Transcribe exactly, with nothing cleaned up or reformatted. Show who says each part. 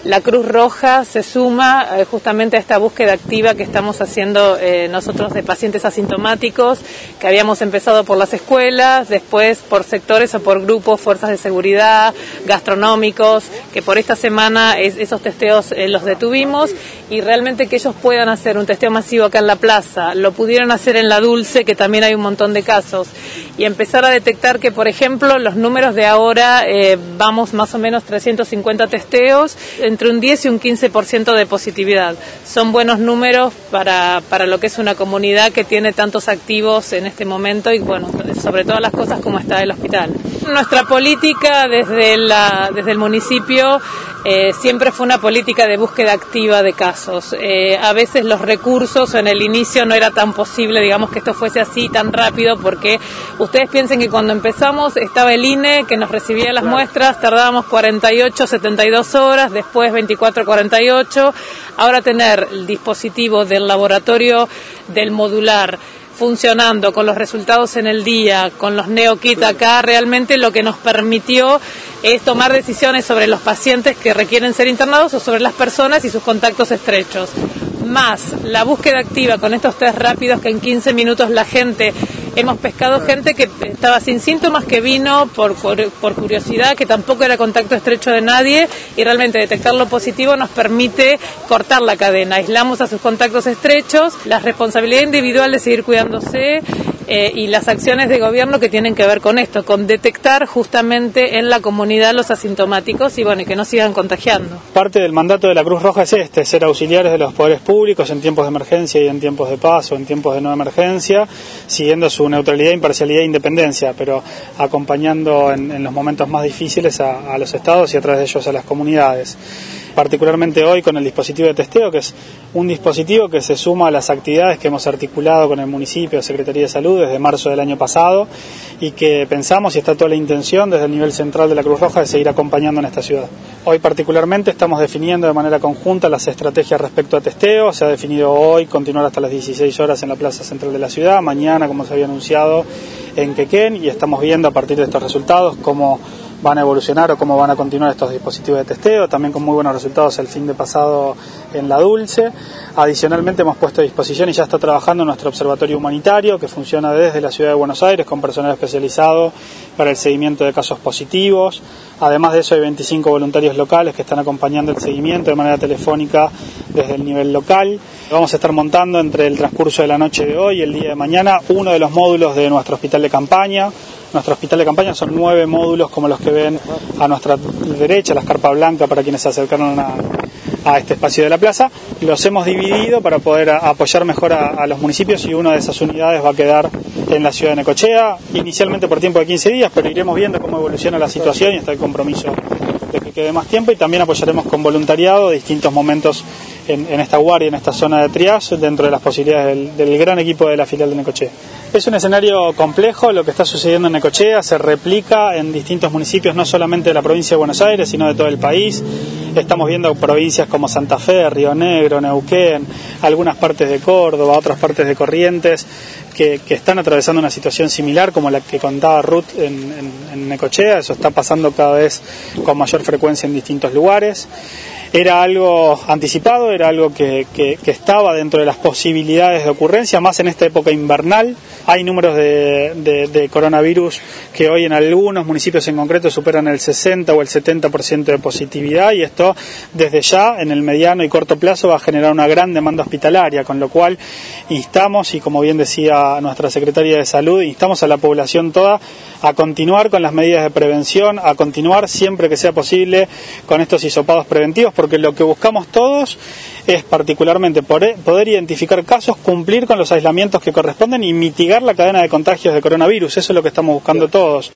Speaker 1: La Cruz Roja se suma eh, justamente a esta búsqueda activa que estamos haciendo eh, nosotros de pacientes asintomáticos, que habíamos empezado por las escuelas, después por sectores o por grupos, fuerzas de seguridad, gastronómicos, que por esta semana es, esos testeos eh, los detuvimos, y realmente que ellos puedan hacer un testeo masivo acá en la plaza, lo pudieron hacer en La Dulce, que también hay un montón de casos, y empezar a detectar que, por ejemplo, los números de ahora, eh, vamos más o menos trescientos cincuenta testeos, entre un diez y un quince por ciento de positividad. Son buenos números para, para lo que es una comunidad que tiene tantos activos en este momento y, bueno, sobre todas las cosas como está el hospital. Nuestra política desde, la, desde el municipio eh, siempre fue una política de búsqueda activa de casos. Eh, a veces los recursos en el inicio no era tan posible, digamos, que esto fuese así tan rápido, porque ustedes piensen que cuando empezamos estaba el I N E que nos recibía las muestras, tardábamos cuarenta y ocho, setenta y dos horas, después veinticuatro, cuarenta y ocho, ahora tener el dispositivo del laboratorio del modular funcionando, con los resultados en el día, con los NeoKit acá, realmente lo que nos permitió es tomar decisiones sobre los pacientes que requieren ser internados o sobre las personas y sus contactos estrechos. Más la búsqueda activa con estos test rápidos que en quince minutos la gente, hemos pescado gente que estaba sin síntomas, que vino por, por, por curiosidad, que tampoco era contacto estrecho de nadie, y realmente detectar lo positivo nos permite cortar la cadena. Aislamos a sus contactos estrechos, la responsabilidad individual de seguir cuidándose eh, y las acciones de gobierno que tienen que ver con esto, con detectar justamente en la comunidad los asintomáticos y bueno, y que no sigan contagiando.
Speaker 2: Parte del mandato de la Cruz Roja es este, ser auxiliares de los poderes públicos en tiempos de emergencia y en tiempos de paz o en tiempos de no emergencia, siguiendo su neutralidad, imparcialidad e independencia, pero acompañando en, en los momentos más difíciles a, a los estados y a través de ellos a las comunidades. Particularmente hoy con el dispositivo de testeo, que es un dispositivo que se suma a las actividades que hemos articulado con el municipio, Secretaría de Salud, desde marzo del año pasado, y que pensamos y está toda la intención desde el nivel central de la Cruz Roja de seguir acompañando en esta ciudad. Hoy particularmente estamos definiendo de manera conjunta las estrategias respecto a testeo. Se ha definido hoy continuar hasta las dieciséis horas en la plaza central de la ciudad, mañana, como se había anunciado, en Quequén, y estamos viendo a partir de estos resultados cómo van a evolucionar o cómo van a continuar estos dispositivos de testeo, también con muy buenos resultados el fin de pasado en La Dulce. Adicionalmente hemos puesto a disposición y ya está trabajando nuestro observatorio humanitario, que funciona desde la ciudad de Buenos Aires con personal especializado para el seguimiento de casos positivos. Además de eso hay veinticinco voluntarios locales que están acompañando el seguimiento de manera telefónica desde el nivel local. Vamos a estar montando entre el transcurso de la noche de hoy y el día de mañana uno de los módulos de nuestro hospital de campaña. Nuestro hospital de campaña son nueve módulos como los que ven a nuestra derecha, la escarpa blanca para quienes se acercaron a, a este espacio de la plaza. Los hemos dividido para poder a, apoyar mejor a, a los municipios, y una de esas unidades va a quedar en la ciudad de Necochea, inicialmente por tiempo de quince días, pero iremos viendo cómo evoluciona la situación y está el compromiso de que quede más tiempo, y también apoyaremos con voluntariado distintos momentos en, en esta guardia, en esta zona de triage, dentro de las posibilidades del, del gran equipo de la filial de Necochea. Es un escenario complejo lo que está sucediendo en Necochea, se replica en distintos municipios, no solamente de la provincia de Buenos Aires, sino de todo el país. Estamos viendo provincias como Santa Fe, Río Negro, Neuquén, algunas partes de Córdoba, otras partes de Corrientes, que, que están atravesando una situación similar como la que contaba Ruth en, en, en Necochea. Eso está pasando cada vez con mayor frecuencia en distintos lugares. Era algo anticipado, era algo que, que, que estaba dentro de las posibilidades de ocurrencia, más en esta época invernal. Hay números de, de, de coronavirus que hoy en algunos municipios en concreto superan el sesenta o el setenta por ciento de positividad, y esto desde ya en el mediano y corto plazo va a generar una gran demanda hospitalaria, con lo cual instamos, y como bien decía nuestra Secretaria de Salud, instamos a la población toda a continuar con las medidas de prevención, a continuar siempre que sea posible con estos hisopados preventivos, porque lo que buscamos todos es particularmente poder identificar casos, cumplir con los aislamientos que corresponden y mitigar la cadena de contagios de coronavirus. Eso es lo que estamos buscando todos.